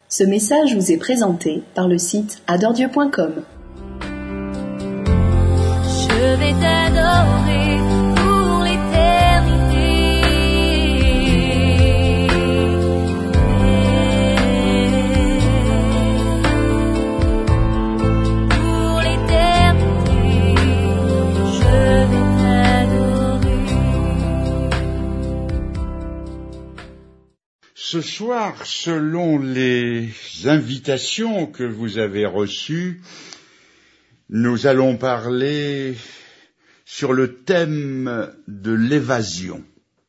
Ce message vous est présenté par le site adordieu.com. Je vais t'adorer pour l'éternité. Pour l'éternité, je vais t'adorer. Ce soir, selon les invitations que vous avez reçues, nous allons parler sur le thème de l'évasion.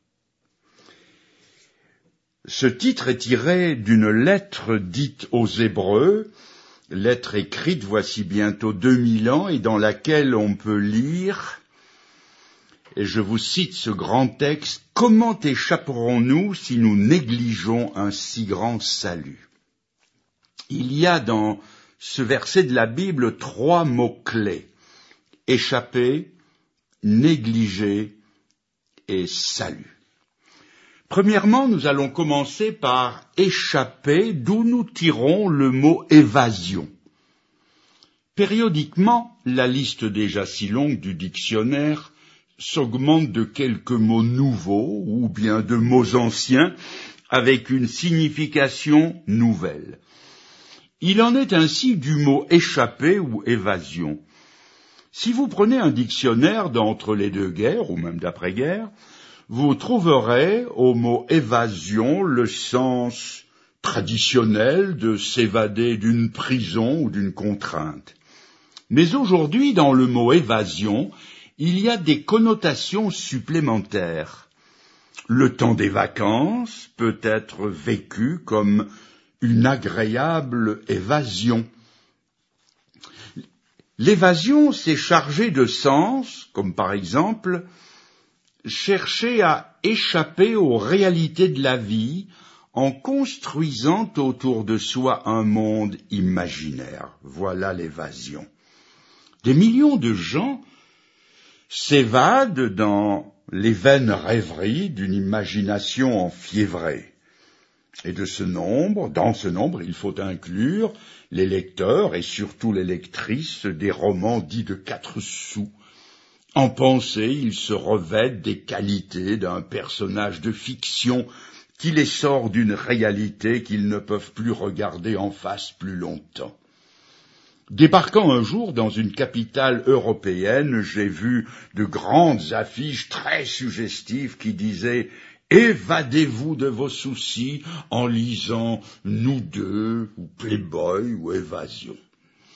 Ce titre est tiré d'une lettre dite aux Hébreux, lettre écrite voici bientôt 2000 ans et dans laquelle on peut lire, et je vous cite ce grand texte, « Comment échapperons-nous si nous négligeons un si grand salut ?» Il y a dans ce verset de la Bible 3 mots-clés, échapper, négliger et salut. Premièrement, nous allons commencer par échapper, d'où nous tirons le mot évasion. Périodiquement, la liste déjà si longue du dictionnaire s'augmente de quelques mots nouveaux ou bien de mots anciens avec une signification nouvelle. Il en est ainsi du mot échapper ou évasion. Si vous prenez un dictionnaire d'entre les deux guerres, ou même d'après-guerre, vous trouverez au mot évasion le sens traditionnel de s'évader d'une prison ou d'une contrainte. Mais aujourd'hui, dans le mot évasion, il y a des connotations supplémentaires. Le temps des vacances peut être vécu comme une agréable évasion. L'évasion, c'est chargé de sens, comme par exemple chercher à échapper aux réalités de la vie en construisant autour de soi un monde imaginaire. Voilà l'évasion. Des millions de gens s'évadent dans les vaines rêveries d'une imagination enfiévrée. Et dans ce nombre, il faut inclure les lecteurs et surtout les lectrices des romans dits de 4 sous. En pensée, ils se revêtent des qualités d'un personnage de fiction qui les sort d'une réalité qu'ils ne peuvent plus regarder en face plus longtemps. Débarquant un jour dans une capitale européenne, j'ai vu de grandes affiches très suggestives qui disaient « Évadez-vous de vos soucis en lisant Nous deux, ou Playboy, ou Évasion, etc. »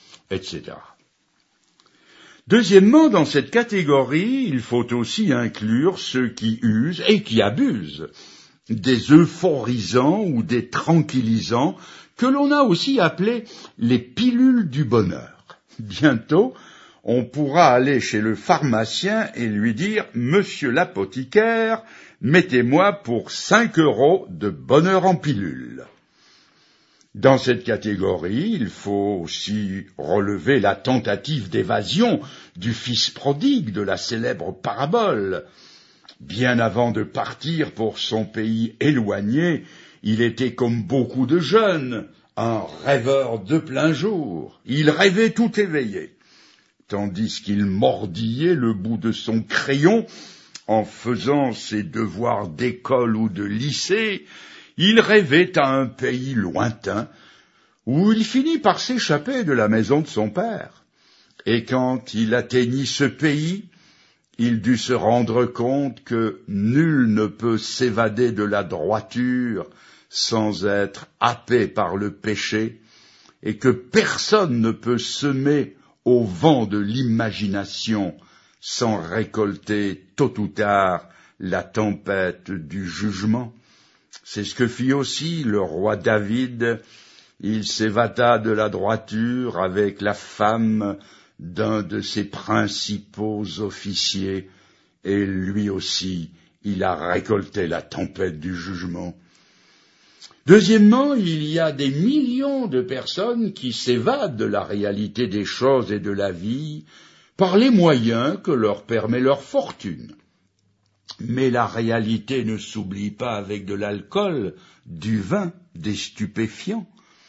Deuxièmement, dans cette catégorie, il faut aussi inclure ceux qui usent et qui abusent des euphorisants ou des tranquillisants que l'on a aussi appelés les pilules du bonheur. Bientôt, on pourra aller chez le pharmacien et lui dire « Monsieur l'apothicaire, mettez-moi pour 5 € de bonheur en pilule ». Dans cette catégorie, il faut aussi relever la tentative d'évasion du fils prodigue de la célèbre parabole. Bien avant de partir pour son pays éloigné, il était comme beaucoup de jeunes, un rêveur de plein jour. Il rêvait tout éveillé, tandis qu'il mordillait le bout de son crayon en faisant ses devoirs d'école ou de lycée. Il rêvait à un pays lointain où il finit par s'échapper de la maison de son père. Et quand il atteignit ce pays, il dut se rendre compte que nul ne peut s'évader de la droiture sans être happé par le péché, et que personne ne peut semer au vent de l'imagination sans récolter tôt ou tard la tempête du jugement. C'est ce que fit aussi le roi David. Il s'évada de la droiture avec la femme d'un de ses principaux officiers, et lui aussi, il a récolté la tempête du jugement. Deuxièmement, il y a des millions de personnes qui s'évadent de la réalité des choses et de la vie par les moyens que leur permet leur fortune. Mais la réalité ne s'oublie pas avec de l'alcool, du vin, des stupéfiants.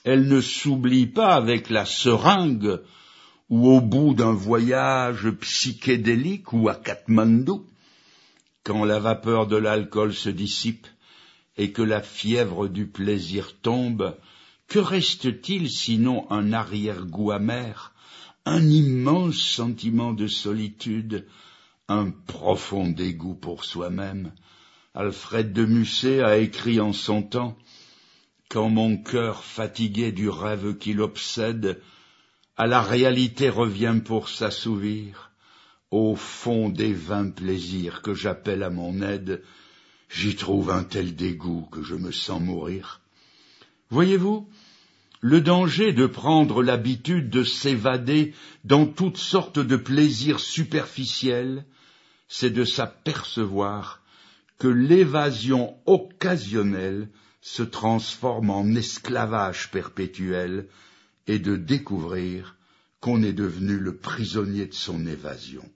Elle ne s'oublie pas avec la seringue ou au bout d'un voyage psychédélique ou à Katmandou, quand la vapeur de l'alcool se dissipe et que la fièvre du plaisir tombe, que reste-t-il sinon un arrière-goût amer, un immense sentiment de solitude, un profond dégoût pour soi-même? Alfred de Musset a écrit en son temps « Quand mon cœur fatigué du rêve qui l'obsède, à la réalité revient pour s'assouvir, au fond des vains plaisirs que j'appelle à mon aide, j'y trouve un tel dégoût que je me sens mourir. » Voyez-vous, le danger de prendre l'habitude de s'évader dans toutes sortes de plaisirs superficiels, c'est de s'apercevoir que l'évasion occasionnelle se transforme en esclavage perpétuel et de découvrir qu'on est devenu le prisonnier de son évasion.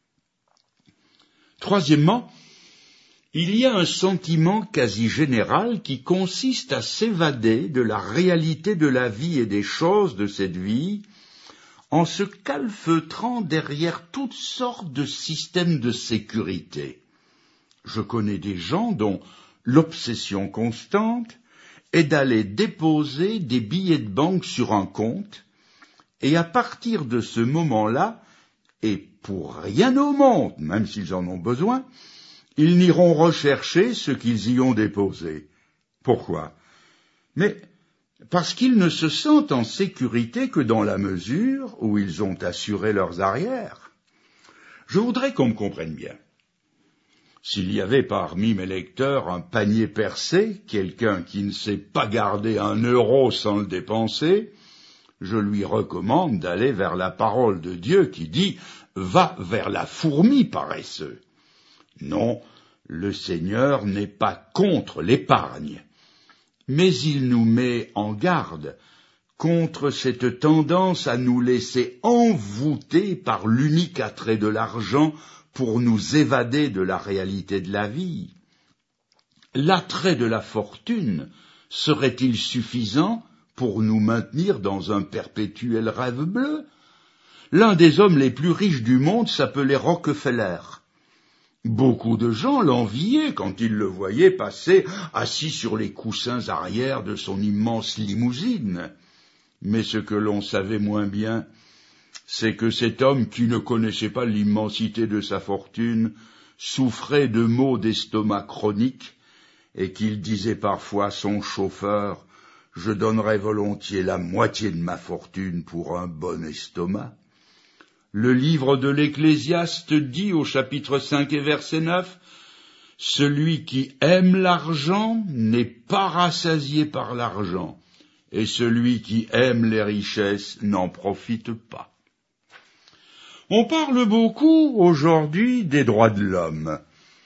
Troisièmement, il y a un sentiment quasi général qui consiste à s'évader de la réalité de la vie et des choses de cette vie en se calfeutrant derrière toutes sortes de systèmes de sécurité. Je connais des gens dont l'obsession constante est d'aller déposer des billets de banque sur un compte, et à partir de ce moment-là, et pour rien au monde, même s'ils en ont besoin, ils n'iront rechercher ce qu'ils y ont déposé. Pourquoi? Mais parce qu'ils ne se sentent en sécurité que dans la mesure où ils ont assuré leurs arrières. Je voudrais qu'on me comprenne bien. S'il y avait parmi mes lecteurs un panier percé, quelqu'un qui ne sait pas garder 1 euro sans le dépenser, je lui recommande d'aller vers la parole de Dieu qui dit « Va vers la fourmi paresseux ». Non, le Seigneur n'est pas contre l'épargne, mais il nous met en garde contre cette tendance à nous laisser envoûter par l'unique attrait de l'argent pour nous évader de la réalité de la vie. L'attrait de la fortune serait-il suffisant pour nous maintenir dans un perpétuel rêve bleu? L'un des hommes les plus riches du monde s'appelait Rockefeller. Beaucoup de gens l'enviaient quand ils le voyaient passer assis sur les coussins arrière de son immense limousine. Mais ce que l'on savait moins bien, c'est que cet homme qui ne connaissait pas l'immensité de sa fortune souffrait de maux d'estomac chroniques et qu'il disait parfois à son chauffeur « Je donnerais volontiers la moitié de ma fortune pour un bon estomac ». Le livre de l'Ecclésiaste dit au chapitre 5 et verset 9 « Celui qui aime l'argent n'est pas rassasié par l'argent, et celui qui aime les richesses n'en profite pas. » On parle beaucoup aujourd'hui des droits de l'homme,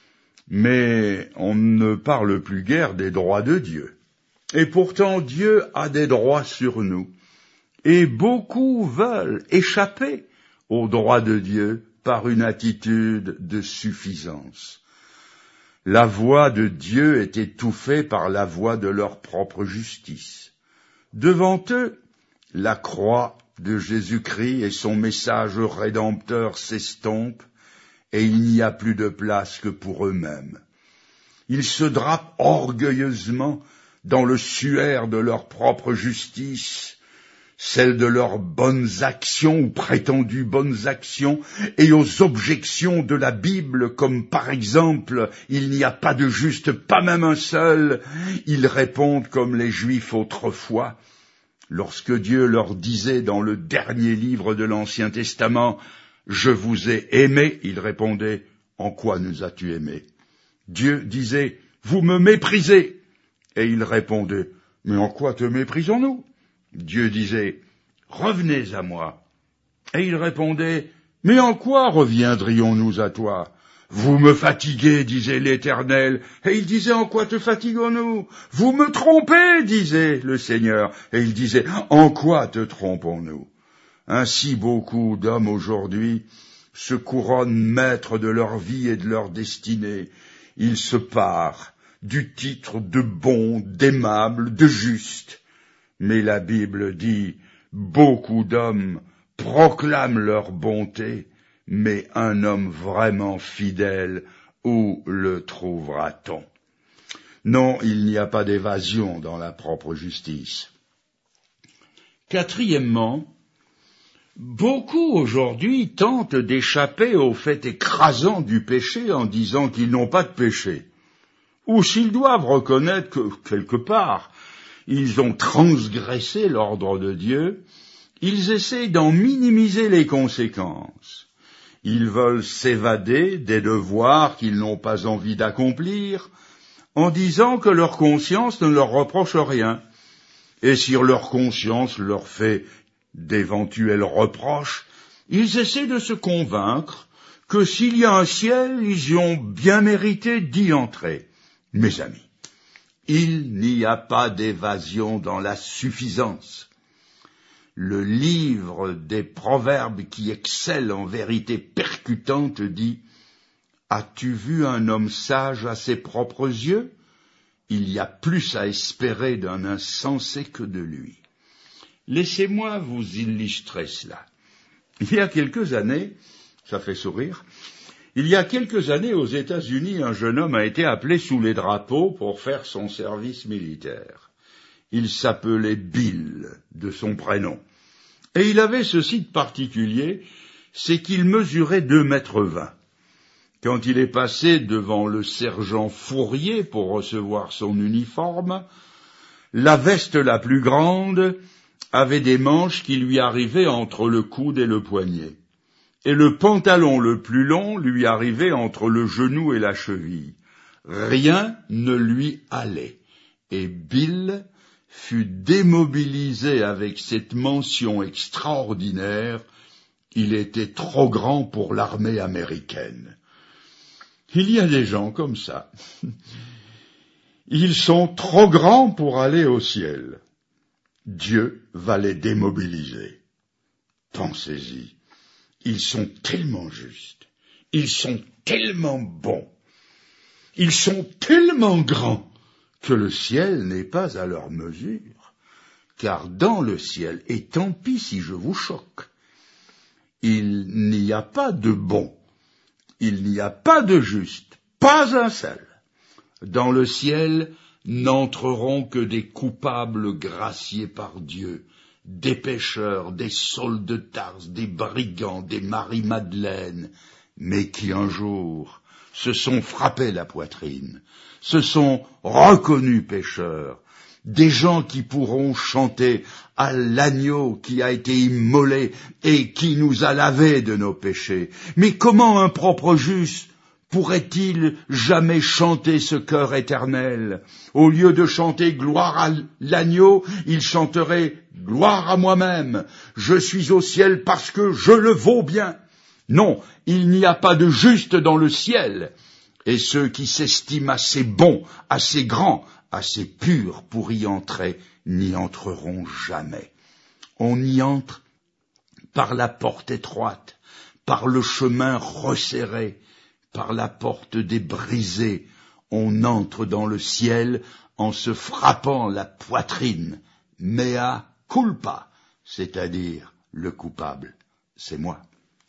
mais on ne parle plus guère des droits de Dieu. Et pourtant Dieu a des droits sur nous, et beaucoup veulent échapper aux droits de Dieu par une attitude de suffisance. La voix de Dieu est étouffée par la voix de leur propre justice. Devant eux, la croix de Jésus-Christ et son message rédempteur s'estompent, et il n'y a plus de place que pour eux-mêmes. Ils se drapent orgueilleusement dans le suaire de leur propre justice, celle de leurs bonnes actions ou prétendues bonnes actions, et aux objections de la Bible, comme par exemple « Il n'y a pas de juste, pas même un seul », ils répondent comme les Juifs autrefois, lorsque Dieu leur disait dans le dernier livre de l'Ancien Testament « Je vous ai aimés », ils répondaient « En quoi nous as-tu aimés ?» Dieu disait « Vous me méprisez », et ils répondaient « Mais en quoi te méprisons-nous » Dieu disait « Revenez à moi ». Et ils répondaient « Mais en quoi reviendrions-nous à toi » Vous me fatiguez, disait l'Éternel. Et il disait, en quoi te fatiguons-nous? Vous me trompez, disait le Seigneur. Et il disait, en quoi te trompons-nous? Ainsi beaucoup d'hommes aujourd'hui se couronnent maîtres de leur vie et de leur destinée. Ils se parent du titre de bon, d'aimable, de juste. Mais la Bible dit, beaucoup d'hommes proclament leur bonté, mais un homme vraiment fidèle, où le trouvera-t-on? Non, il n'y a pas d'évasion dans la propre justice. Quatrièmement, beaucoup aujourd'hui tentent d'échapper au fait écrasant du péché en disant qu'ils n'ont pas de péché. Ou s'ils doivent reconnaître que, quelque part, ils ont transgressé l'ordre de Dieu, ils essaient d'en minimiser les conséquences. Ils veulent s'évader des devoirs qu'ils n'ont pas envie d'accomplir, en disant que leur conscience ne leur reproche rien. Et si leur conscience leur fait d'éventuels reproches, ils essaient de se convaincre que s'il y a un ciel, ils y ont bien mérité d'y entrer. Mes amis, il n'y a pas d'évasion dans la suffisance. Le livre des Proverbes qui excelle en vérité percutante dit « As-tu vu un homme sage à ses propres yeux ? Il y a plus à espérer d'un insensé que de lui. » Laissez-moi vous illustrer cela. Il y a quelques années, ça fait sourire, il y a quelques années aux États-Unis, un jeune homme a été appelé sous les drapeaux pour faire son service militaire. Il s'appelait Bill, de son prénom. Et il avait ceci de particulier, c'est qu'il mesurait 2,20 m. Quand il est passé devant le sergent Fourier pour recevoir son uniforme, la veste la plus grande avait des manches qui lui arrivaient entre le coude et le poignet, et le pantalon le plus long lui arrivait entre le genou et la cheville. Rien ne lui allait, et Bill fut démobilisé avec cette mention extraordinaire, il était trop grand pour l'armée américaine. Il y a des gens comme ça. Ils sont trop grands pour aller au ciel. Dieu va les démobiliser. Pensez-y. Ils sont tellement justes. Ils sont tellement bons. Ils sont tellement grands que le ciel n'est pas à leur mesure. Car dans le ciel, et tant pis si je vous choque, il n'y a pas de bons. Il n'y a pas de juste, pas un seul. Dans le ciel n'entreront que des coupables graciés par Dieu, des pécheurs, des Sauls de Tarse, des brigands, des Marie-Madeleine, mais qui un jour se sont frappés la poitrine, se sont reconnus pécheurs, des gens qui pourront chanter à l'agneau qui a été immolé et qui nous a lavés de nos péchés. Mais comment un propre juste pourrait-il jamais chanter ce chœur éternel? Au lieu de chanter gloire à l'agneau, il chanterait gloire à moi-même. Je suis au ciel parce que je le vaux bien. Non, il n'y a pas de juste dans le ciel. Et ceux qui s'estiment assez bons, assez grands, assez purs pour y entrer, n'y entreront jamais. On y entre par la porte étroite, par le chemin resserré, par la porte des brisés. On entre dans le ciel en se frappant la poitrine. Mea culpa, c'est-à-dire le coupable, c'est moi.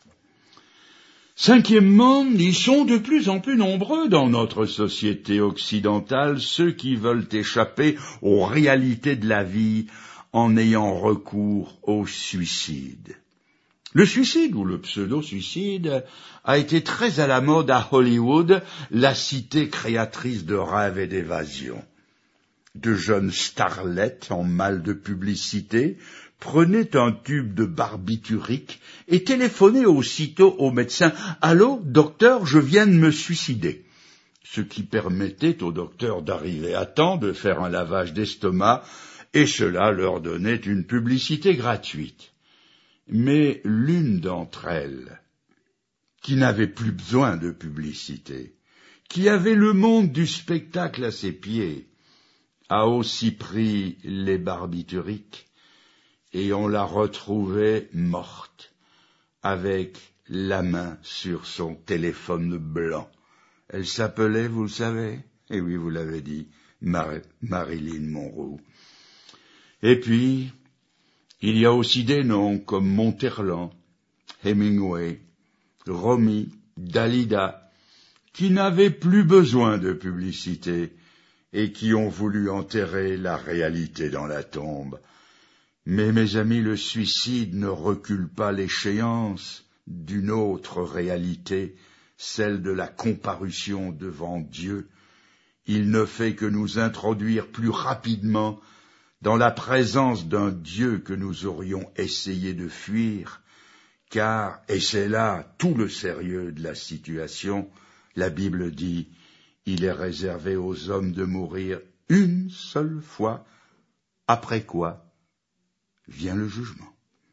Cinquièmement, ils sont de plus en plus nombreux dans notre société occidentale, ceux qui veulent échapper aux réalités de la vie en ayant recours au suicide. Le suicide ou le pseudo-suicide a été très à la mode à Hollywood, la cité créatrice de rêves et d'évasion. De jeunes starlettes en mal de publicité prenaient un tube de barbiturique et téléphonaient aussitôt au médecin « Allô, docteur, je viens de me suicider », ce qui permettait au docteur d'arriver à temps, de faire un lavage d'estomac, et cela leur donnait une publicité gratuite. Mais l'une d'entre elles, qui n'avait plus besoin de publicité, qui avait le monde du spectacle à ses pieds, a aussi pris les barbituriques, et on la retrouvait morte, avec la main sur son téléphone blanc. Elle s'appelait, vous le savez? Eh oui, vous l'avez dit, Marilyn Monroe. Et puis, il y a aussi des noms comme Monterland, Hemingway, Romy, Dalida, qui n'avaient plus besoin de publicité et qui ont voulu enterrer la réalité dans la tombe. Mais mes amis, le suicide ne recule pas l'échéance d'une autre réalité, celle de la comparution devant Dieu. Il ne fait que nous introduire plus rapidement dans la présence d'un Dieu que nous aurions essayé de fuir, car, et c'est là tout le sérieux de la situation, la Bible dit, il est réservé aux hommes de mourir une seule fois, après quoi vient le jugement.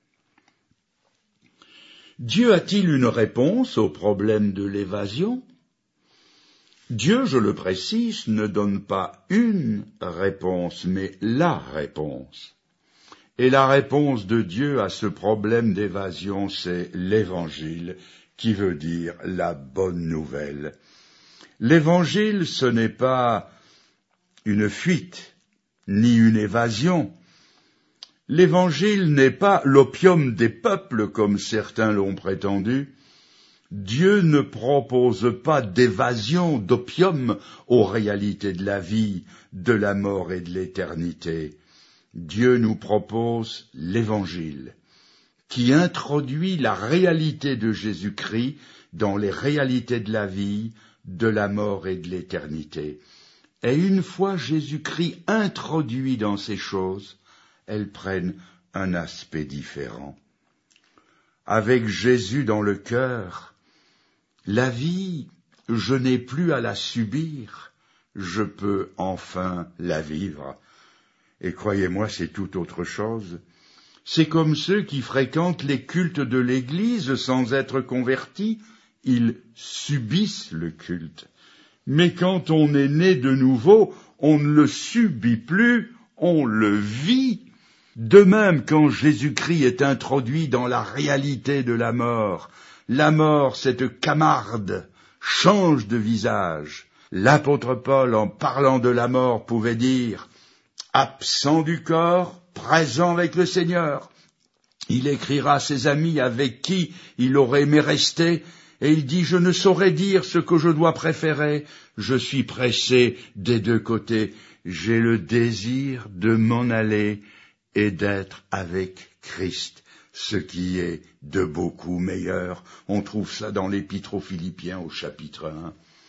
Dieu a-t-il une réponse au problème de l'évasion? Dieu, je le précise, ne donne pas une réponse, mais la réponse. Et la réponse de Dieu à ce problème d'évasion, c'est l'Évangile, qui veut dire la bonne nouvelle. L'Évangile, ce n'est pas une fuite, ni une évasion. L'Évangile n'est pas l'opium des peuples, comme certains l'ont prétendu. Dieu ne propose pas d'évasion, d'opium aux réalités de la vie, de la mort et de l'éternité. Dieu nous propose l'Évangile, qui introduit la réalité de Jésus-Christ dans les réalités de la vie, de la mort et de l'éternité. Et une fois Jésus-Christ introduit dans ces choses, elles prennent un aspect différent. Avec Jésus dans le cœur, la vie, je n'ai plus à la subir, je peux enfin la vivre. Et croyez-moi, c'est tout autre chose. C'est comme ceux qui fréquentent les cultes de l'Église sans être convertis, ils subissent le culte. Mais quand on est né de nouveau, on ne le subit plus, on le vit. De même, quand Jésus-Christ est introduit dans la réalité de la mort, cette camarde, change de visage. L'apôtre Paul, en parlant de la mort, pouvait dire « absent du corps, présent avec le Seigneur ». Il écrira à ses amis avec qui il aurait aimé rester, et il dit « je ne saurais dire ce que je dois préférer, je suis pressé des deux côtés, j'ai le désir de m'en aller et d'être avec Christ ». Ce qui est de beaucoup meilleur. On trouve ça dans l'Épître aux Philippiens au chapitre 1.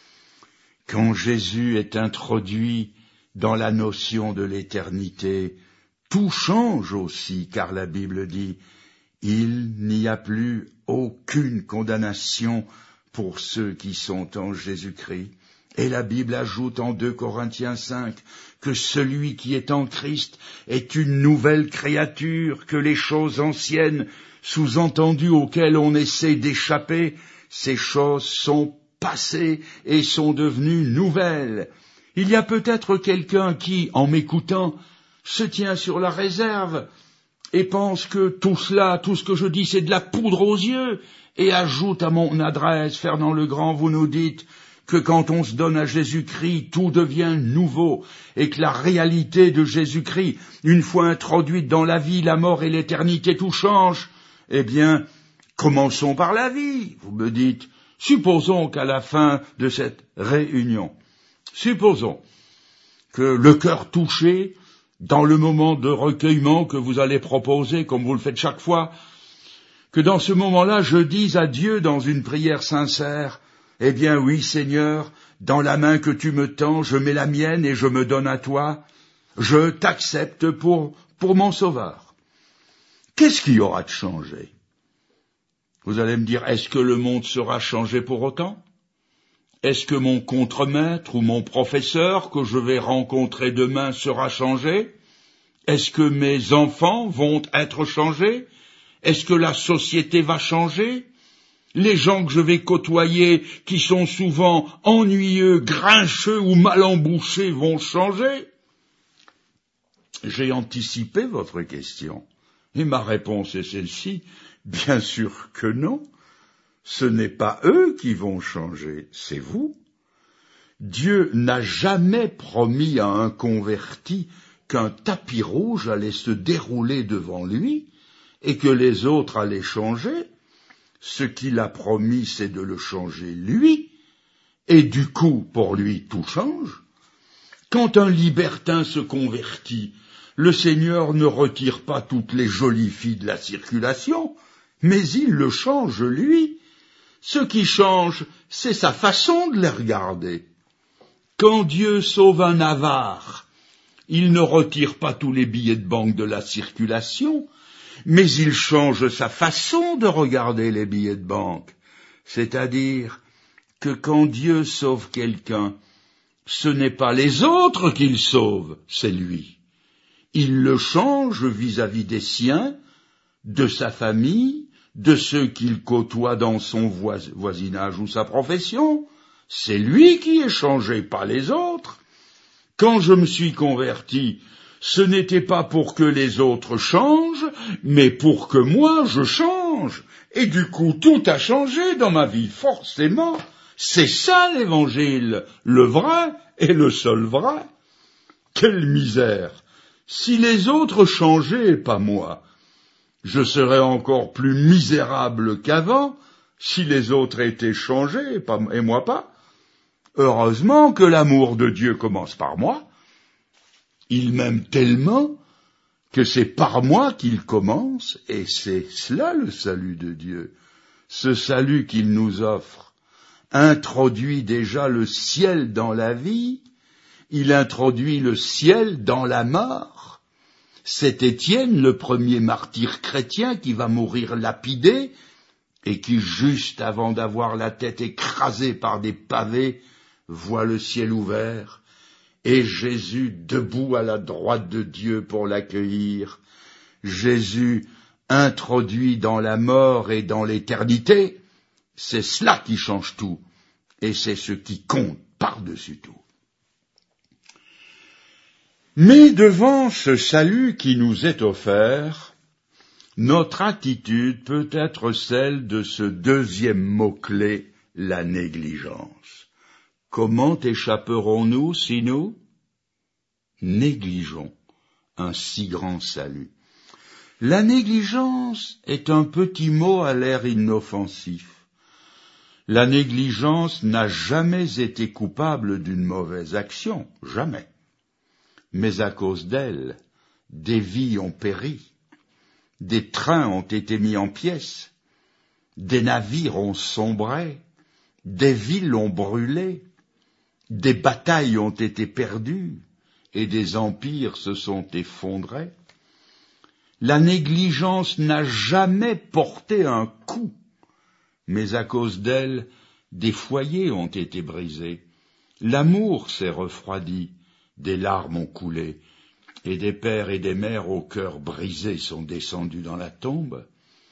Quand Jésus est introduit dans la notion de l'éternité, tout change aussi, car la Bible dit « Il n'y a plus aucune condamnation pour ceux qui sont en Jésus-Christ ». Et la Bible ajoute en 2 Corinthiens 5 que celui qui est en Christ est une nouvelle créature, que les choses anciennes, sous-entendues auxquelles on essaie d'échapper, ces choses sont passées et sont devenues nouvelles. Il y a peut-être quelqu'un qui, en m'écoutant, se tient sur la réserve et pense que tout cela, tout ce que je dis, c'est de la poudre aux yeux, et ajoute à mon adresse, Fernand Legrand, vous nous dites que quand on se donne à Jésus-Christ, tout devient nouveau, et que la réalité de Jésus-Christ, une fois introduite dans la vie, la mort et l'éternité, tout change. Eh bien, commençons par la vie, vous me dites. Supposons qu'à la fin de cette réunion, supposons que le cœur touché, dans le moment de recueillement que vous allez proposer, comme vous le faites chaque fois, que dans ce moment-là, je dise à Dieu dans une prière sincère, eh bien oui, Seigneur, dans la main que tu me tends, je mets la mienne et je me donne à toi. Je t'accepte pour mon sauveur. Qu'est-ce qu'il y aura de changé? Vous allez me dire, est-ce que le monde sera changé pour autant? Est-ce que mon contremaître ou mon professeur que je vais rencontrer demain sera changé? Est-ce que mes enfants vont être changés? Est-ce que la société va changer? Les gens que je vais côtoyer, qui sont souvent ennuyeux, grincheux ou mal embouchés, vont changer? J'ai anticipé votre question, et ma réponse est celle-ci. Bien sûr que non. Ce n'est pas eux qui vont changer, c'est vous. Dieu n'a jamais promis à un converti qu'un tapis rouge allait se dérouler devant lui et que les autres allaient changer. Ce qu'il a promis, c'est de le changer lui, et du coup, pour lui, tout change. Quand un libertin se convertit, le Seigneur ne retire pas toutes les jolies filles de la circulation, mais il le change lui. Ce qui change, c'est sa façon de les regarder. Quand Dieu sauve un avare, il ne retire pas tous les billets de banque de la circulation, mais il change sa façon de regarder les billets de banque. C'est-à-dire que quand Dieu sauve quelqu'un, ce n'est pas les autres qu'il sauve, c'est lui. Il le change vis-à-vis des siens, de sa famille, de ceux qu'il côtoie dans son voisinage ou sa profession. C'est lui qui est changé, pas les autres. Quand je me suis converti, ce n'était pas pour que les autres changent, mais pour que moi je change. Et du coup, tout a changé dans ma vie, forcément. C'est ça l'évangile, le vrai et le seul vrai. Quelle misère! Si les autres changeaient et pas moi, je serais encore plus misérable qu'avant si les autres étaient changés et moi pas. Heureusement que l'amour de Dieu commence par moi. Il m'aime tellement que c'est par moi qu'il commence, et c'est cela le salut de Dieu. Ce salut qu'il nous offre introduit déjà le ciel dans la vie, il introduit le ciel dans la mort. C'est Étienne, le premier martyr chrétien, qui va mourir lapidé, et qui, juste avant d'avoir la tête écrasée par des pavés, voit le ciel ouvert, et Jésus debout à la droite de Dieu pour l'accueillir. Jésus introduit dans la mort et dans l'éternité, c'est cela qui change tout, et c'est ce qui compte par-dessus tout. Mais devant ce salut qui nous est offert, notre attitude peut être celle de ce deuxième mot-clé, la négligence. Comment échapperons-nous si nous négligeons un si grand salut? La négligence est un petit mot à l'air inoffensif. La négligence n'a jamais été coupable d'une mauvaise action, jamais. Mais à cause d'elle, des vies ont péri, des trains ont été mis en pièces, des navires ont sombré, des villes ont brûlé, des batailles ont été perdues et des empires se sont effondrés. La négligence n'a jamais porté un coup, mais à cause d'elle, des foyers ont été brisés. L'amour s'est refroidi, des larmes ont coulé, et des pères et des mères au cœur brisé sont descendus dans la tombe.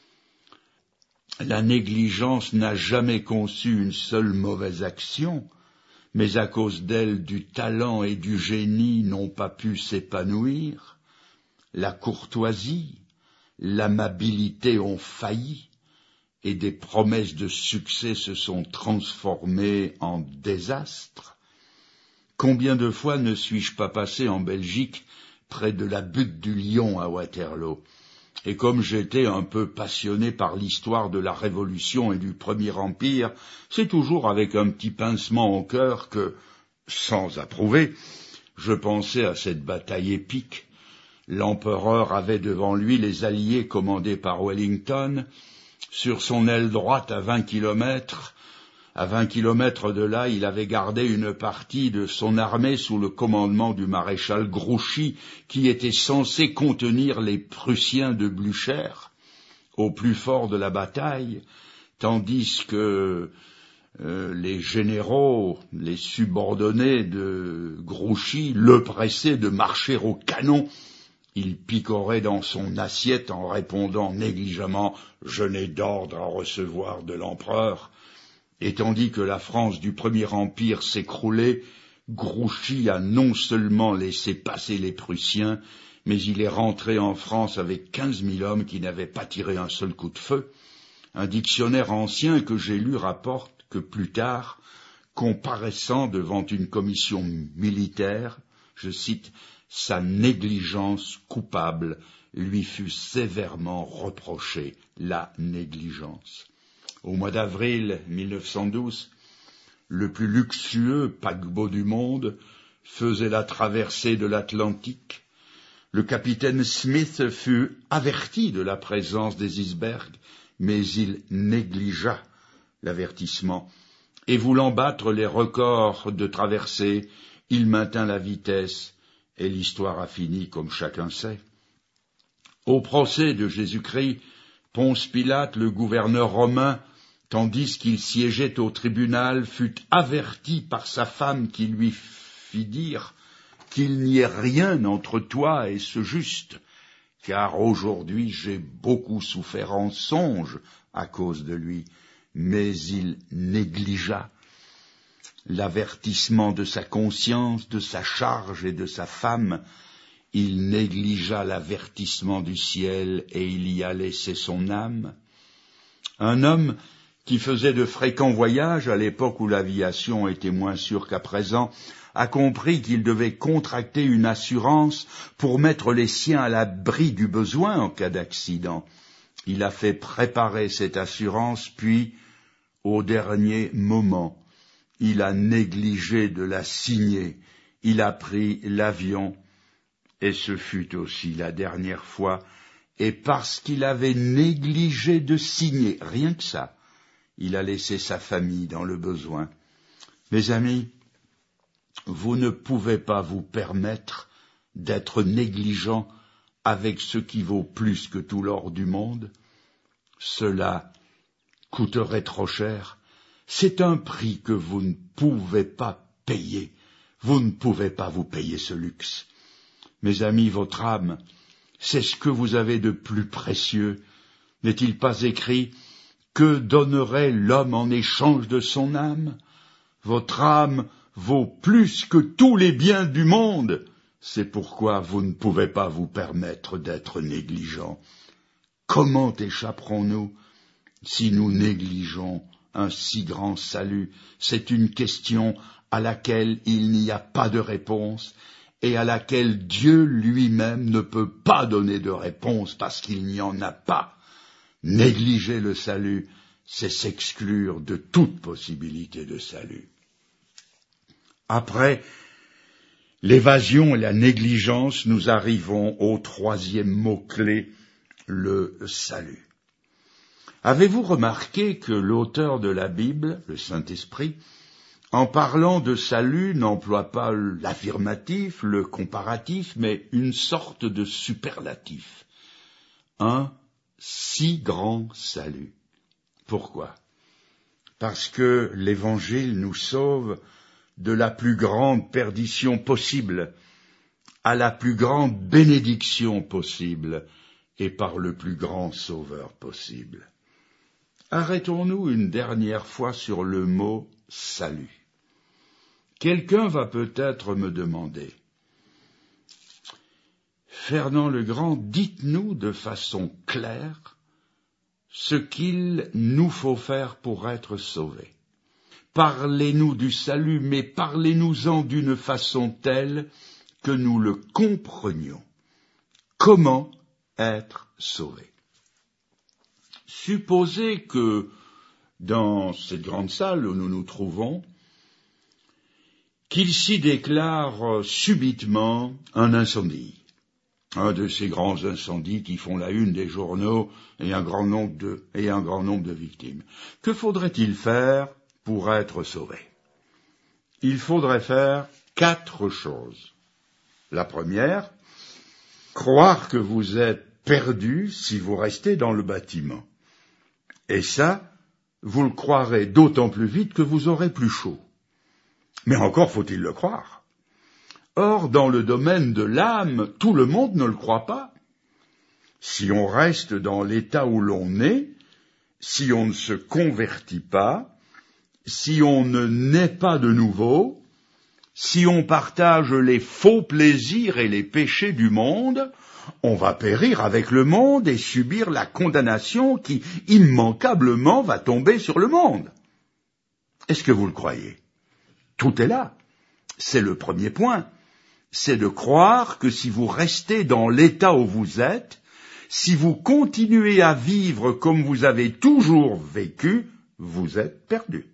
La négligence n'a jamais conçu une seule mauvaise action, mais à cause d'elle, du talent et du génie n'ont pas pu s'épanouir. La courtoisie, l'amabilité ont failli, et des promesses de succès se sont transformées en désastres. Combien de fois ne suis-je pas passé en Belgique près de la butte du Lion à Waterloo? Et comme j'étais un peu passionné par l'histoire de la Révolution et du Premier Empire, c'est toujours avec un petit pincement au cœur que, sans approuver, je pensais à cette bataille épique. L'empereur avait devant lui les alliés commandés par Wellington. Sur son aile droite, à 20 kilomètres de là, il avait gardé une partie de son armée sous le commandement du maréchal Grouchy, qui était censé contenir les Prussiens de Blücher au plus fort de la bataille, tandis que les généraux, les subordonnés de Grouchy, le pressaient de marcher au canon. Il picorait dans son assiette en répondant négligemment « Je n'ai d'ordre à recevoir de l'empereur ». Et tandis que la France du Premier Empire s'écroulait, Grouchy a non seulement laissé passer les Prussiens, mais il est rentré en France avec 15 000 hommes qui n'avaient pas tiré un seul coup de feu. Un dictionnaire ancien que j'ai lu rapporte que plus tard, comparaissant devant une commission militaire, je cite, « sa négligence coupable lui fut sévèrement reprochée, la négligence. Au mois d'avril 1912, le plus luxueux paquebot du monde faisait la traversée de l'Atlantique. Le capitaine Smith fut averti de la présence des icebergs, mais il négligea l'avertissement. Et voulant battre les records de traversée, il maintint la vitesse, et l'histoire a fini comme chacun sait. Au procès de Jésus-Christ, Ponce Pilate, le gouverneur romain, tandis qu'il siégeait au tribunal, fut averti par sa femme qui lui fit dire qu'il n'y ait rien entre toi et ce juste, car aujourd'hui j'ai beaucoup souffert en songe à cause de lui. Mais il négligea l'avertissement de sa conscience, de sa charge et de sa femme. Il négligea l'avertissement du ciel et il y a laissé son âme. Un homme qui faisait de fréquents voyages à l'époque où l'aviation était moins sûre qu'à présent, a compris qu'il devait contracter une assurance pour mettre les siens à l'abri du besoin en cas d'accident. Il a fait préparer cette assurance, puis, au dernier moment, il a négligé de la signer. Il a pris l'avion, et ce fut aussi la dernière fois, et parce qu'il avait négligé de signer, rien que ça, il a laissé sa famille dans le besoin. Mes amis, vous ne pouvez pas vous permettre d'être négligent avec ce qui vaut plus que tout l'or du monde. Cela coûterait trop cher. C'est un prix que vous ne pouvez pas payer. Vous ne pouvez pas vous payer ce luxe. Mes amis, votre âme, c'est ce que vous avez de plus précieux. N'est-il pas écrit « Que donnerait l'homme en échange de son âme ?» Votre âme vaut plus que tous les biens du monde. C'est pourquoi vous ne pouvez pas vous permettre d'être négligent. Comment échapperons-nous si nous négligeons un si grand salut? C'est une question à laquelle il n'y a pas de réponse et à laquelle Dieu lui-même ne peut pas donner de réponse parce qu'il n'y en a pas. Négliger le salut, c'est s'exclure de toute possibilité de salut. Après l'évasion et la négligence, nous arrivons au troisième mot-clé, le salut. Avez-vous remarqué que l'auteur de la Bible, le Saint-Esprit, en parlant de salut, n'emploie pas l'affirmatif, le comparatif, mais une sorte de superlatif. Un si grand salut. Pourquoi? Parce que l'Évangile nous sauve de la plus grande perdition possible à la plus grande bénédiction possible et par le plus grand sauveur possible. Arrêtons-nous une dernière fois sur le mot « salut ». Quelqu'un va peut-être me demander « Fernand le Grand, dites-nous de façon claire ce qu'il nous faut faire pour être sauvés. Parlez-nous du salut, mais parlez-nous-en d'une façon telle que nous le comprenions. Comment être sauvés? Supposez que, dans cette grande salle où nous nous trouvons, qu'il s'y déclare subitement un incendie. Un de ces grands incendies qui font la une des journaux et un grand nombre de victimes. Que faudrait-il faire pour être sauvé? Il faudrait faire 4 choses. La première, croire que vous êtes perdu si vous restez dans le bâtiment. Et ça, vous le croirez d'autant plus vite que vous aurez plus chaud. Mais encore faut-il le croire. Or, dans le domaine de l'âme, tout le monde ne le croit pas. Si on reste dans l'état où l'on est, si on ne se convertit pas, si on ne naît pas de nouveau, si on partage les faux plaisirs et les péchés du monde, on va périr avec le monde et subir la condamnation qui, immanquablement, va tomber sur le monde. Est-ce que vous le croyez? Tout est là. C'est le premier point. c'est de croire que si vous restez dans l'état où vous êtes, si vous continuez à vivre comme vous avez toujours vécu, vous êtes perdu.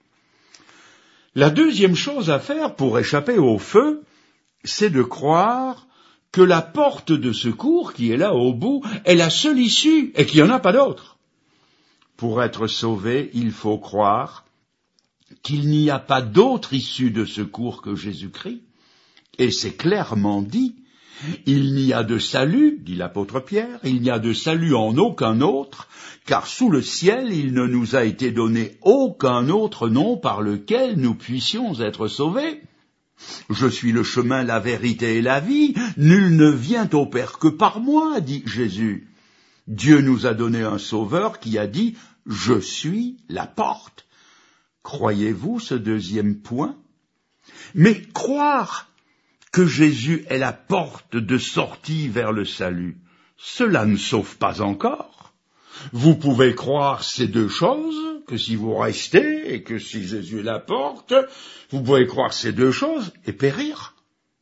La deuxième chose à faire pour échapper au feu, c'est de croire que la porte de secours qui est là au bout est la seule issue et qu'il n'y en a pas d'autre. Pour être sauvé, il faut croire qu'il n'y a pas d'autre issue de secours que Jésus-Christ. Et c'est clairement dit, il n'y a de salut, dit l'apôtre Pierre, il n'y a de salut en aucun autre, car sous le ciel il ne nous a été donné aucun autre nom par lequel nous puissions être sauvés. Je suis le chemin, la vérité et la vie, nul ne vient au Père que par moi, dit Jésus. Dieu nous a donné un sauveur qui a dit « Je suis la porte ». Croyez-vous ce deuxième point? Mais croire que Jésus est la porte de sortie vers le salut, cela ne sauve pas encore. Vous pouvez croire ces deux choses, que si vous restez et que si Jésus est la porte, vous pouvez croire ces deux choses et périr.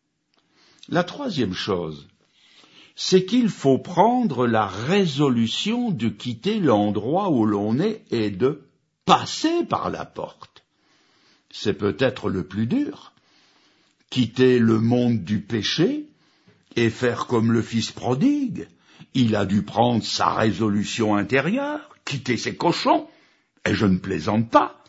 La troisième chose, c'est qu'il faut prendre la résolution de quitter l'endroit où l'on est et de passer par la porte. C'est peut-être le plus dur. Quitter le monde du péché et faire comme le fils prodigue. Il a dû prendre sa résolution intérieure, quitter ses cochons, et je ne plaisante pas.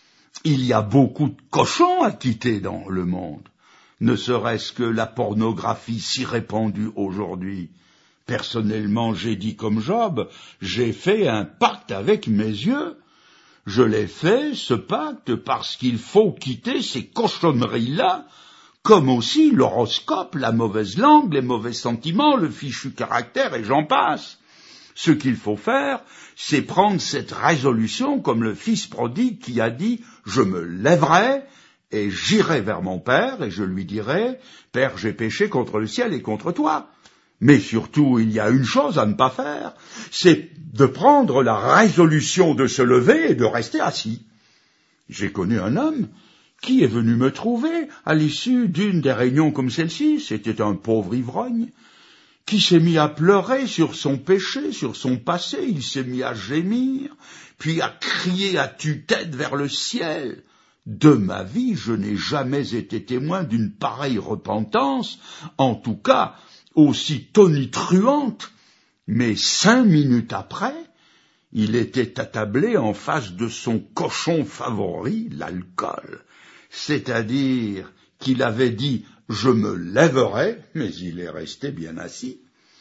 Il y a beaucoup de cochons à quitter dans le monde, ne serait-ce que la pornographie si répandue aujourd'hui. Personnellement, j'ai dit comme Job, j'ai fait un pacte avec mes yeux. Je l'ai fait, ce pacte, parce qu'il faut quitter ces cochonneries-là, comme aussi l'horoscope, la mauvaise langue, les mauvais sentiments, le fichu caractère, et j'en passe. Ce qu'il faut faire, c'est prendre cette résolution comme le fils prodigue qui a dit « Je me lèverai et j'irai vers mon père et je lui dirai « Père, j'ai péché contre le ciel et contre toi ». Mais surtout, il y a une chose à ne pas faire, c'est de prendre la résolution de se lever et de rester assis. J'ai connu un homme qui est venu me trouver à l'issue d'une des réunions comme celle-ci, c'était un pauvre ivrogne, qui s'est mis à pleurer sur son péché, sur son passé, il s'est mis à gémir, puis à crier à tue-tête vers le ciel. De ma vie, je n'ai jamais été témoin d'une pareille repentance, en tout cas aussi tonitruante, mais 5 minutes après, il était attablé en face de son cochon favori, l'alcool. C'est-à-dire qu'il avait dit « je me lèverai », mais il est resté bien assis.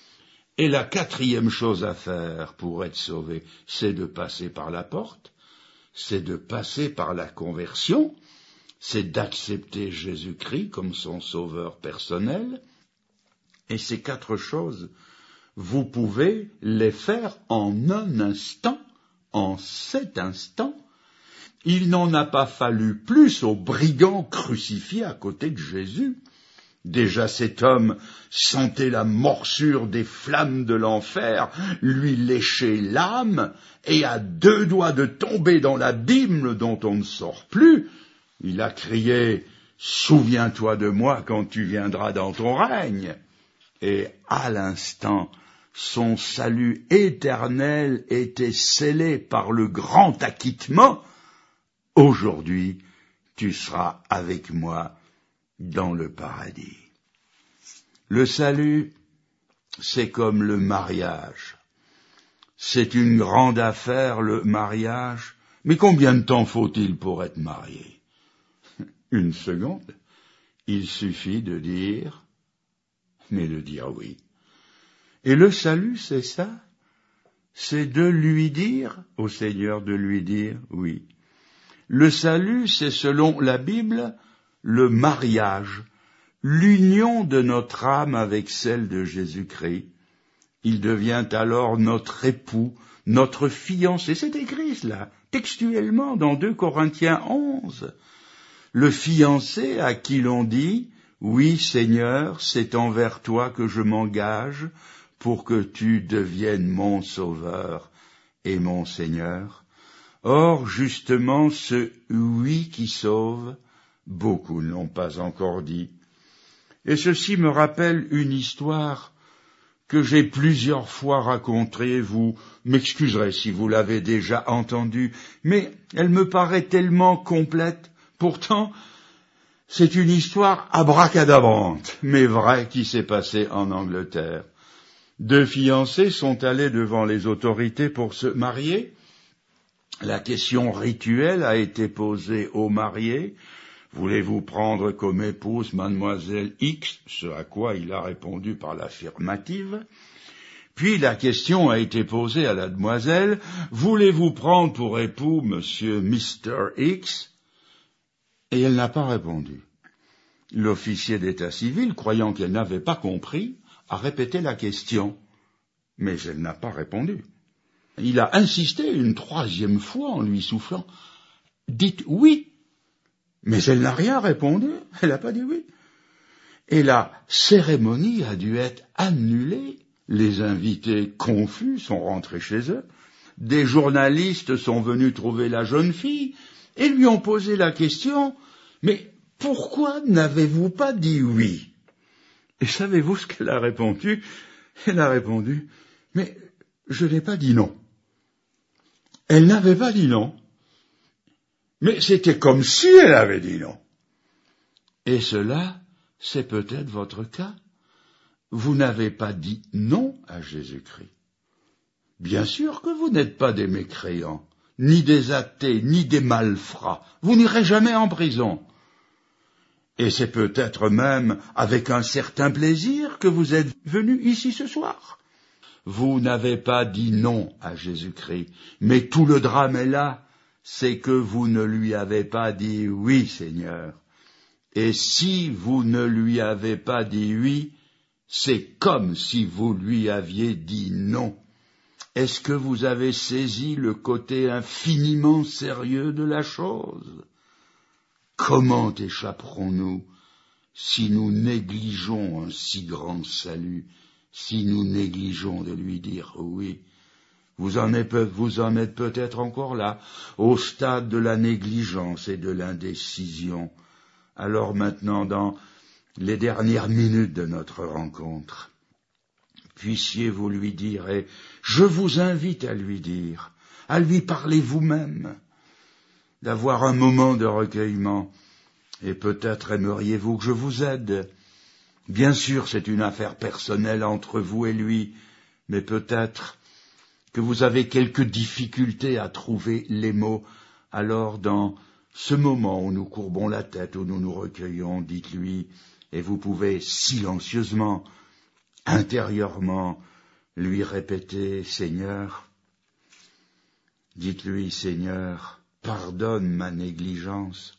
Et la quatrième chose à faire pour être sauvé, c'est de passer par la porte, c'est de passer par la conversion, c'est d'accepter Jésus-Christ comme son sauveur personnel. Et ces 4 choses, vous pouvez les faire en un instant, en cet instant. Il n'en a pas fallu plus aux brigands crucifiés à côté de Jésus. Déjà cet homme sentait la morsure des flammes de l'enfer lui lécher l'âme, et à 2 doigts de tomber dans l'abîme dont on ne sort plus, il a crié « Souviens-toi de moi quand tu viendras dans ton règne ». Et à l'instant, son salut éternel était scellé par le grand acquittement. Aujourd'hui, tu seras avec moi dans le paradis. Le salut, c'est comme le mariage. C'est une grande affaire, le mariage. Mais combien de temps faut-il pour être marié? 1 seconde. Il suffit de dire, mais de dire oui. Et le salut, c'est ça. C'est de lui dire, au Seigneur, de lui dire oui. Le salut, c'est selon la Bible, le mariage, l'union de notre âme avec celle de Jésus-Christ. Il devient alors notre époux, notre fiancé. C'est écrit cela, textuellement, dans 2 Corinthiens 11. Le fiancé à qui l'on dit « Oui, Seigneur, c'est envers toi que je m'engage pour que tu deviennes mon sauveur et mon Seigneur. » Or, justement, ce « oui » qui sauve, beaucoup ne l'ont pas encore dit. Et ceci me rappelle une histoire que j'ai plusieurs fois racontée. Vous m'excuserez si vous l'avez déjà entendue, mais elle me paraît tellement complète. Pourtant, c'est une histoire abracadabrante, mais vraie, qui s'est passée en Angleterre. 2 fiancés sont allés devant les autorités pour se marier. La question rituelle a été posée aux mariés. Voulez-vous prendre comme épouse mademoiselle X? Ce à quoi il a répondu par l'affirmative. Puis la question a été posée à la demoiselle. Voulez-vous prendre pour époux monsieur Mr. X? Et elle n'a pas répondu. L'officier d'état civil, croyant qu'elle n'avait pas compris, a répété la question, mais elle n'a pas répondu. Il a insisté une 3e fois en lui soufflant. Dites oui. Mais elle n'a rien répondu, elle n'a pas dit oui. Et la cérémonie a dû être annulée. Les invités confus sont rentrés chez eux. Des journalistes sont venus trouver la jeune fille et lui ont posé la question, mais pourquoi n'avez-vous pas dit oui? Et savez-vous ce qu'elle a répondu? Elle a répondu, mais je n'ai pas dit non. Elle n'avait pas dit non, mais c'était comme si elle avait dit non. Et cela, c'est peut-être votre cas. Vous n'avez pas dit non à Jésus-Christ. Bien sûr que vous n'êtes pas des mécréants, ni des athées, ni des malfrats. Vous n'irez jamais en prison. Et c'est peut-être même avec un certain plaisir que vous êtes venus ici ce soir. Vous n'avez pas dit non à Jésus-Christ, mais tout le drame est là, c'est que vous ne lui avez pas dit oui, Seigneur. Et si vous ne lui avez pas dit oui, c'est comme si vous lui aviez dit non. Est-ce que vous avez saisi le côté infiniment sérieux de la chose? Comment échapperons-nous si nous négligeons un si grand salut, si nous négligeons de lui dire oui? Vous en êtes peut-être encore là, au stade de la négligence et de l'indécision. Alors maintenant, dans les dernières minutes de notre rencontre, puissiez-vous lui dire, et je vous invite à lui dire, à lui parler vous-même, d'avoir un moment de recueillement, et peut-être aimeriez-vous que je vous aide. Bien sûr, c'est une affaire personnelle entre vous et lui, mais peut-être que vous avez quelques difficultés à trouver les mots. Alors, dans ce moment où nous courbons la tête, où nous nous recueillons, dites-lui, et vous pouvez silencieusement, intérieurement, lui répéter, Seigneur, dites-lui, Seigneur, pardonne ma négligence,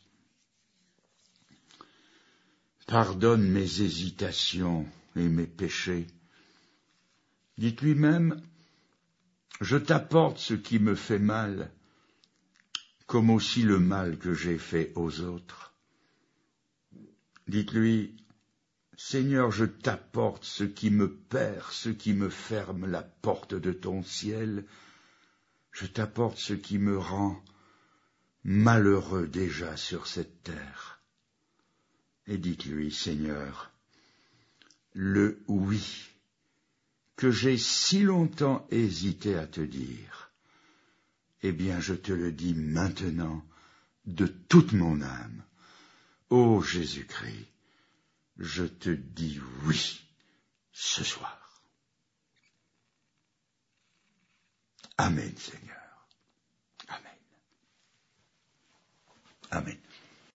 pardonne mes hésitations et mes péchés. Dites-lui même, je t'apporte ce qui me fait mal, comme aussi le mal que j'ai fait aux autres. Dites-lui, Seigneur, je t'apporte ce qui me perd, ce qui me ferme la porte de ton ciel. Je t'apporte ce qui me rend malheureux déjà sur cette terre. Et dites-lui, Seigneur, le oui que j'ai si longtemps hésité à te dire, eh bien je te le dis maintenant de toute mon âme. Ô Jésus-Christ, je te dis oui ce soir. Amen, Seigneur. Amen. Amen.